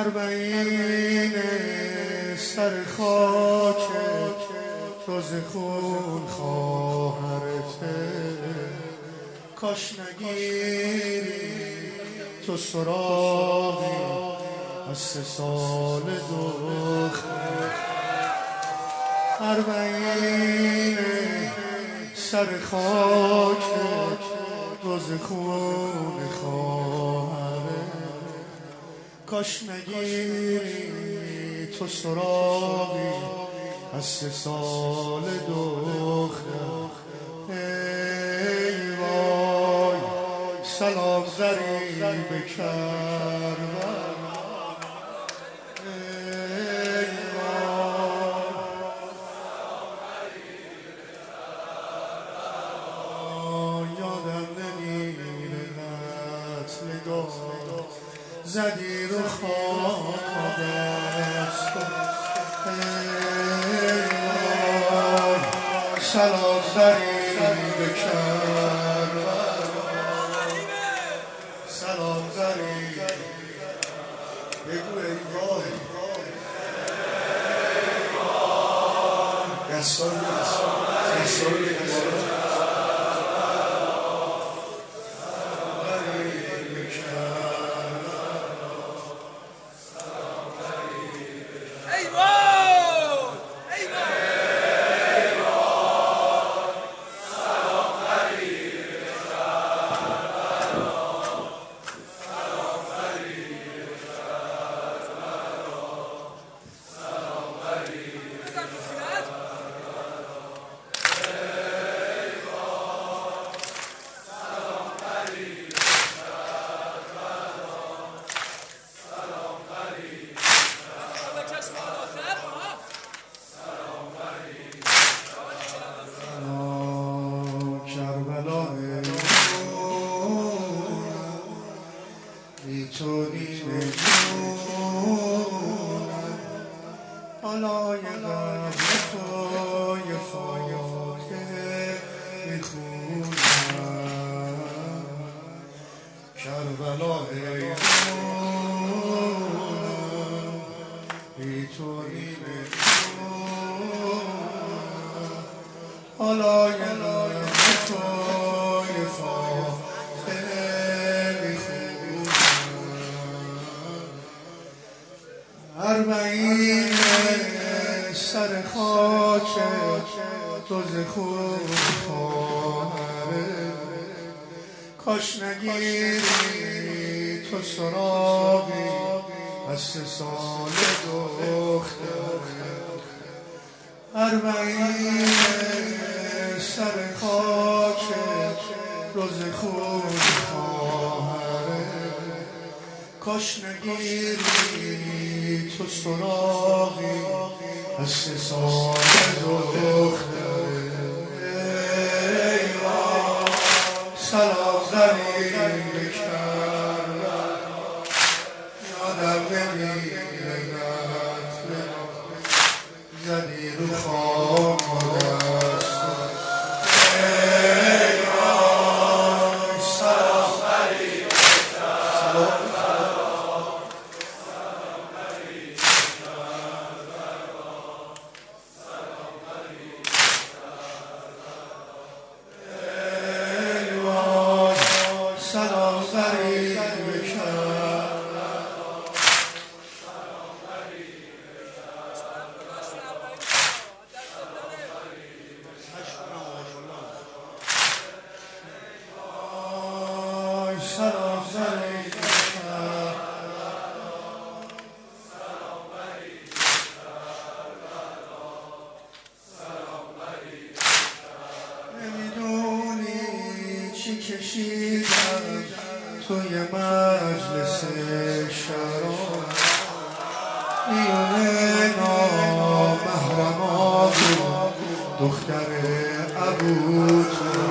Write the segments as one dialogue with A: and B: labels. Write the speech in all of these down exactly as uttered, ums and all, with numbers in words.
A: اربعین سر خاک روز خون خواهرته، کاش نگیری تو سراغی از سه سال دختر. اربعین سر خاک روز خون خواهره، کاش نگیری تو سراغی از سه سال دختر. ای وای سلام غریب کربلا، ای وای یادم نمیره قتل زدی رو خاک دست. ای وای سلام غریب کربلا، سلام غریب بگو ای وای دستان دستان دستان میتونی بجونم آلای قبل توی فاکه میخونم. کربلا ای خونم میتونی بجونم آلای قبل توی فاکه اربعین سر خاک روز خون خواهره، کاش نگیری تو سراغی از سه سال دختر. اربعین سر خاک روز خون خواهره، کاش نگیری تو سراغی از سه سال دختر. ای وای سلام غریب کربلا، یادم نمیره قتل زدی رو خاک دست. ای وای سلام غریب کربلا، سلام غریب کربلا. سلام غریب نمیدونی چی کشیدم توی مجلس شراب، میونه نامحرما بود دختر ابو تو.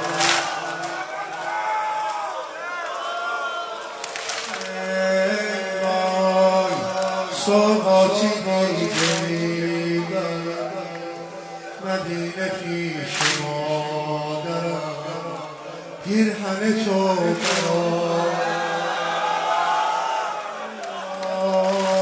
A: ای وای سوغاتی دیگه میدم مدینه پیش مادرم، پیرهن تو برام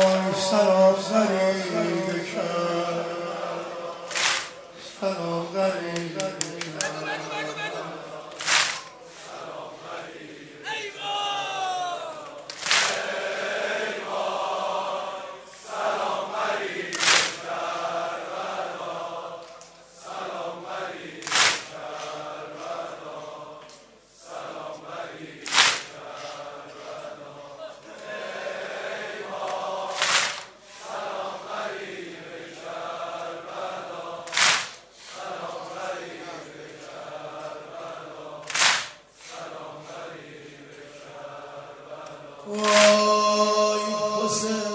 A: وای حسین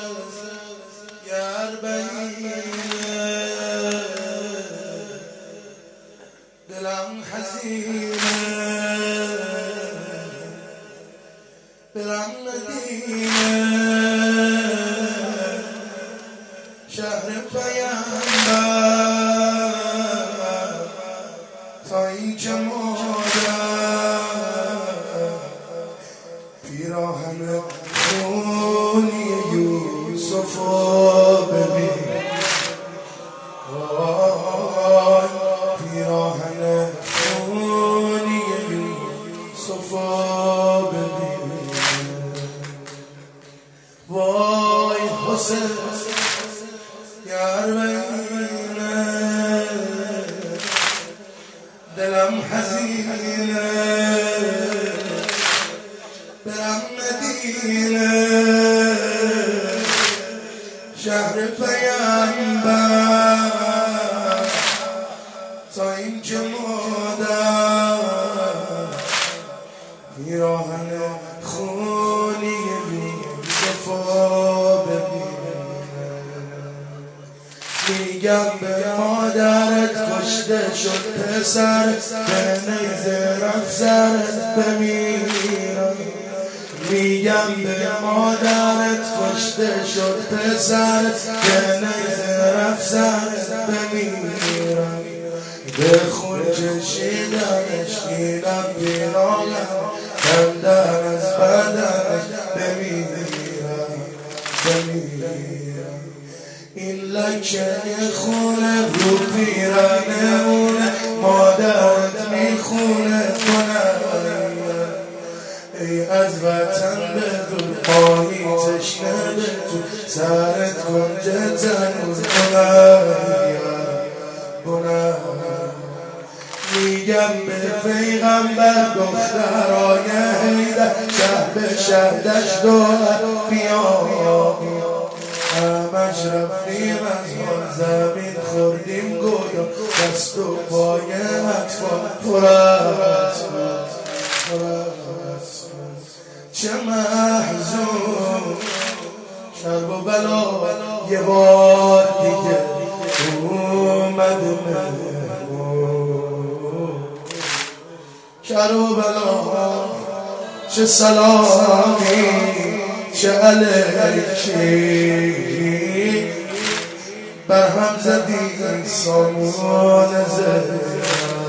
A: گر بینه دلم حزینه برم مدینه شهر پیامبر تا اینکه مادر پیراهن خونی یوسفو ببین وای پیراهن خونی یوسفو ببین وای حسین گر بینه دلم حزینه برم مدینه شهر پیامبر تا اینکه مادر پیراهن خونی یوسفو ببینه میگم به مادرت کشته شد پسر به نیزه رفت سرت بمیرم میگم به مادرت کشته شد پسر به نیزه رفت سرت بمیرم به خون کشیدنش گیرم پیراهن کندن از بدنش بمیرم بمیرم این لکه خونه رو پیرانمونه مادرت میخونه کنه ای از وطن بدون ماهی تشنه به تو سرت کنجه تنور کنه میگم به پیغمبر دخترای حیدر شهر به شهدش دولت بیا همش رفتیم از آن زمین خوردیم گویا دست و پای اطفال پر از چه محزون شرب و بلا یه بار دیگه اومد مهمون شرب و بلا چه سلامی چه علیکی بر هم زدی سامان زد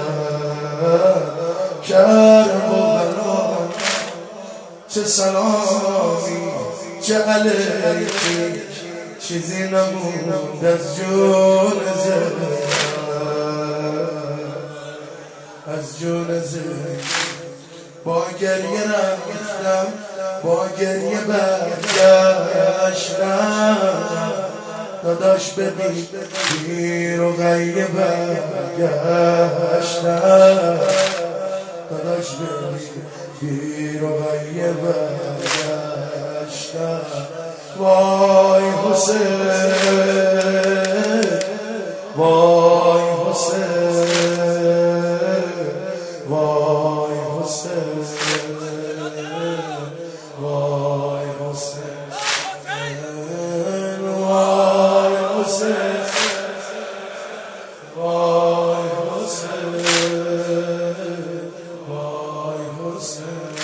A: شرب و بلا چه سلامی چه علیکی چیزی نموند از جون زد از جون زد با گریه رفتم با گریه برگشتم داداش ببین پیر و غیه برگشتم داداش ببین پیر و غیه برگشتم وای حسین وای حسین وای حسین وای حسین وای حسین وای حسین وای حسین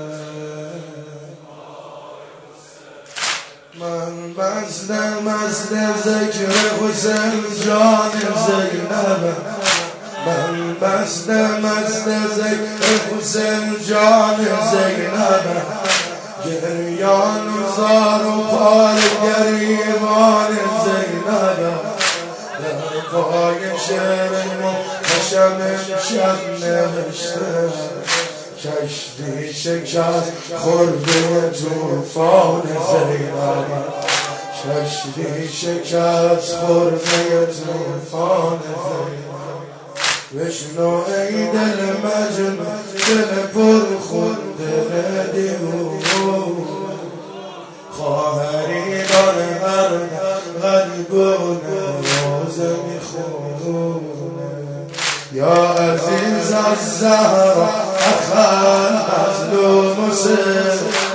A: من مست مست ذکر حسین جان زینبم من مست مست ذکر حسین جان زینبم گریان و زار و پار گریبان زینبم در پای شعر محتشم امشب نوشته کشتی شکست خورده توفان زینبم کشتی شکست خورده توفان زینبم بشنو ای دل مجنون دل پر خون دل دیوون خواهری دار هر غریبونه روزه میخونه یا عزیز از زهرا اخل مظلوم سر